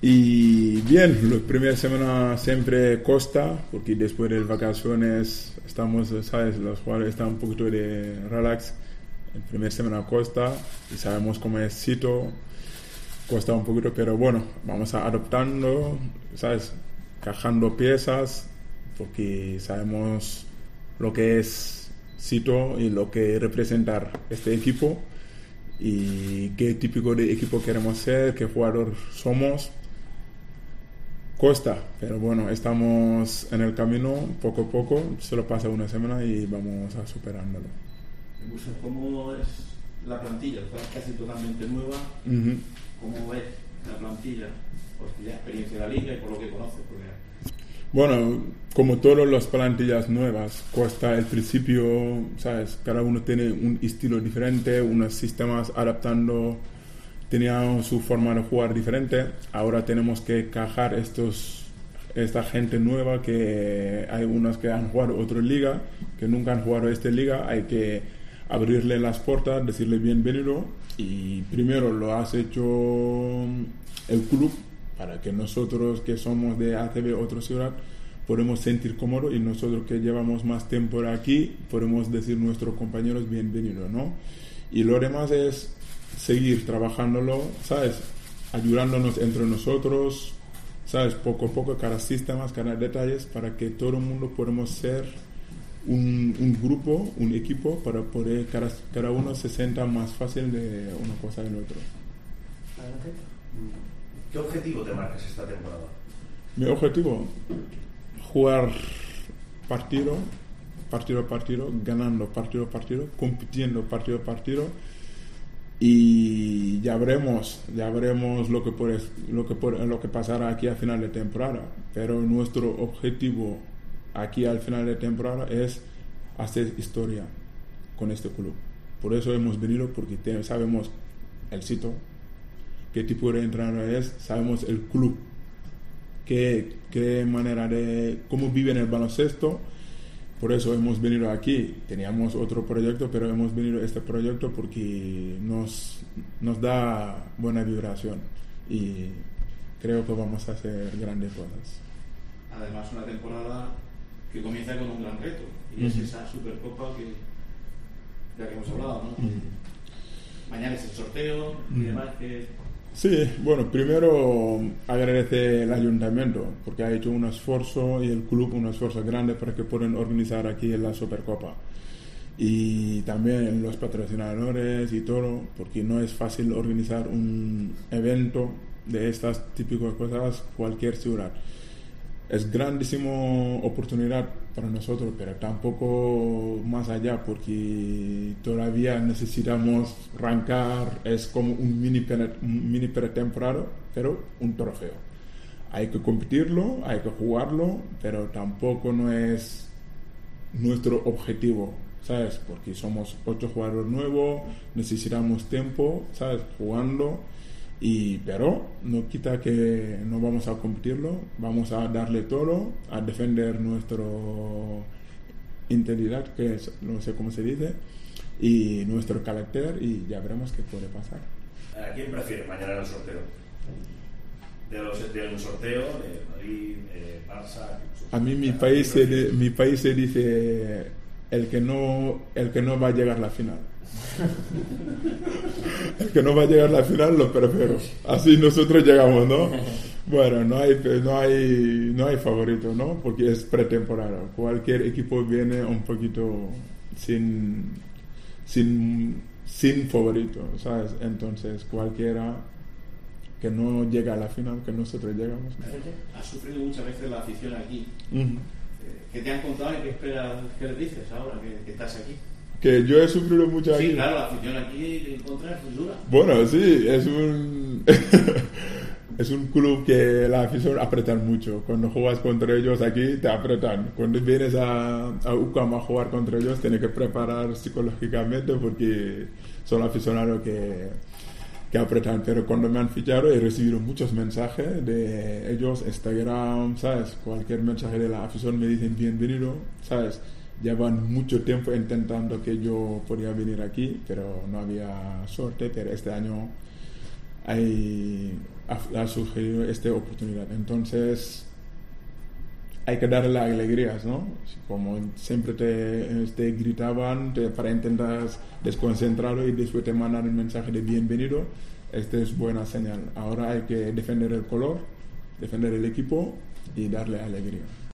Y bien, las primeras semanas siempre costa, porque después de las vacaciones estamos, ¿sabes? Los jugadores están un poquito de relax. La primera semana costa y sabemos cómo es Sito, cuesta un poquito, pero bueno, vamos a adoptando, ¿sabes? Cajando piezas, porque sabemos lo que es Sito y lo que representa este equipo y qué típico de equipo queremos ser, qué jugador somos. Costa, pero bueno, estamos en el camino poco a poco, solo pasa una semana y vamos a superándolo. ¿Cómo es la plantilla? Está casi totalmente nueva. Uh-huh. ¿Cómo ves la plantilla? Por la experiencia de la liga y por lo que conoces. Bueno, como todas las plantillas nuevas, cuesta el principio, ¿sabes? Cada uno tiene un estilo diferente, unos sistemas adaptando, tenían su forma de jugar diferente. Ahora tenemos que cajar esta gente nueva, que hay unos que han jugado otra liga, que nunca han jugado esta liga, hay que abrirle las puertas, decirle bienvenido, y primero lo has hecho el club para que nosotros que somos de ACB otra ciudad podemos sentir cómodos, y nosotros que llevamos más tiempo aquí podemos decir a nuestros compañeros bienvenido, ¿no? Y lo demás es seguir trabajándolo, ¿sabes? Ayudándonos entre nosotros, ¿sabes? Poco a poco, cada sistema, cada detalle, para que todo el mundo podamos ser un grupo, un equipo, para poder cada uno se sienta más fácil de una cosa del otro. ¿Qué objetivo te marcas esta temporada? Mi objetivo, jugar partido a partido, ganando partido a partido, compitiendo partido a partido, y ya veremos lo que pasará aquí a final de temporada. Pero nuestro objetivo aquí al final de temporada es hacer historia con este club. Por eso hemos venido, porque sabemos el sitio, qué tipo de entrenador es, sabemos el club, qué manera de cómo viven el baloncesto. Por eso hemos venido aquí. Teníamos otro proyecto, pero hemos venido a este proyecto porque nos da buena vibración y creo que vamos a hacer grandes cosas. Además, una temporada que comienza con un gran reto, y es esa Supercopa de la que hemos hablado, ¿no? Mañana es el sorteo y demás. Sí, bueno, primero agradecer al ayuntamiento porque ha hecho un esfuerzo, y el club un esfuerzo grande para que puedan organizar aquí la Supercopa, y también los patrocinadores y todo, porque no es fácil organizar un evento de estas típicas cosas cualquier ciudad. Es grandísima oportunidad para nosotros, pero tampoco más allá, porque todavía necesitamos arrancar. Es como un mini pretemporada, pero un trofeo. Hay que competirlo, hay que jugarlo, pero tampoco no es nuestro objetivo, ¿sabes? Porque somos 8 jugadores nuevos, necesitamos tiempo, ¿sabes? Jugando. Pero no quita que no vamos a competirlo, vamos a darle todo, a defender nuestra integridad, que es, no sé cómo se dice, y nuestro carácter, y ya veremos qué puede pasar. ¿A quién prefieres mañana en el sorteo? ¿De un sorteo de Madrid, de Barça? A mí mi país se dice el que no va a llegar a la final. El que no va a llegar a la final lo prefiero. Así nosotros llegamos, ¿no? Bueno, no hay favorito, ¿no? Porque es pretemporada. Cualquier equipo viene un poquito sin favorito, ¿sabes? Entonces cualquiera que no llega a la final, que nosotros llegamos, ¿no? Has sufrido muchas veces la afición aquí. Uh-huh. ¿Qué te han contado y qué esperas, qué les dices ahora que estás aquí? Que yo he sufrido mucho aquí. Sí, claro, la afición aquí en contra es dura. Bueno, sí, es un club que la afición apretan mucho. Cuando juegas contra ellos aquí, te apretan. Cuando vienes a UCAM a jugar contra ellos, tienes que preparar psicológicamente, porque son aficionados que apretan. Pero cuando me han fichado, he recibido muchos mensajes de ellos, Instagram, ¿sabes? Cualquier mensaje de la afición me dicen bienvenido, ¿sabes? Llevan mucho tiempo intentando que yo podía venir aquí, pero no había suerte. Pero este año hay ha surgido esta oportunidad. Entonces, hay que darle alegrías, ¿no? Como siempre te gritaban para intentar desconcentrarlo y después te mandan un mensaje de bienvenido, esta es buena señal. Ahora hay que defender el color, defender el equipo y darle alegría.